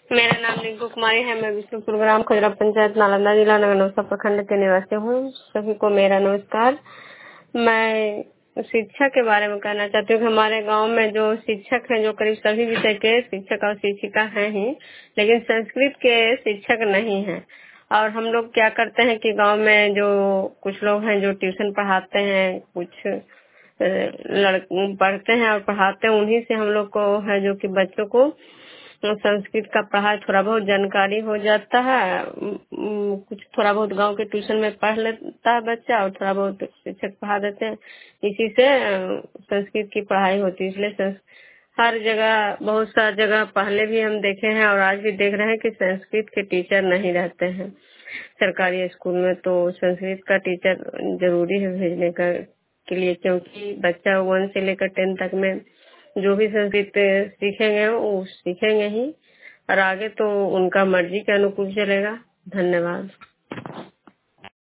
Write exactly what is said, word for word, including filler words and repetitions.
मेरा नाम रिंकू कुमारी है। मैं विष्णुपुर ग्राम खुजरा पंचायत नालंदा जिला नगरनौसा प्रखंड के निवासी हूँ। सभी को मेरा नमस्कार। मैं शिक्षा के बारे में कहना चाहती हूँ कि हमारे गांव में जो शिक्षक हैं, जो करीब सभी विषय के शिक्षक और शिक्षिका हैं ही, लेकिन संस्कृत के शिक्षक नहीं हैं। और हम लोग क्या करते हैं कि गांव में जो कुछ लोग हैं जो ट्यूशन पढ़ाते हैं, कुछ लड़के पढ़ते हैं और पढ़ाते हैं, उन्हीं से हम लोग को है जो कि बच्चों को संस्कृत का पढ़ाई थोड़ा बहुत जानकारी हो जाता है। कुछ थोड़ा बहुत गांव के ट्यूशन में पढ़ लेता है बच्चा और थोड़ा बहुत शिक्षक पढ़ा देते हैं। इसी से संस्कृत की पढ़ाई होती है। इसलिए हर जगह, बहुत सारी जगह पहले भी हम देखे हैं और आज भी देख रहे हैं कि संस्कृत के टीचर नहीं रहते हैं सरकारी स्कूल में। तो संस्कृत का टीचर जरूरी है भेजने का के लिए, क्योंकि बच्चा वन से लेकर टेन तक में जो भी संस्कृत सीखेंगे वो सीखेंगे ही, और आगे तो उनका मर्जी के अनुकूल चलेगा। धन्यवाद।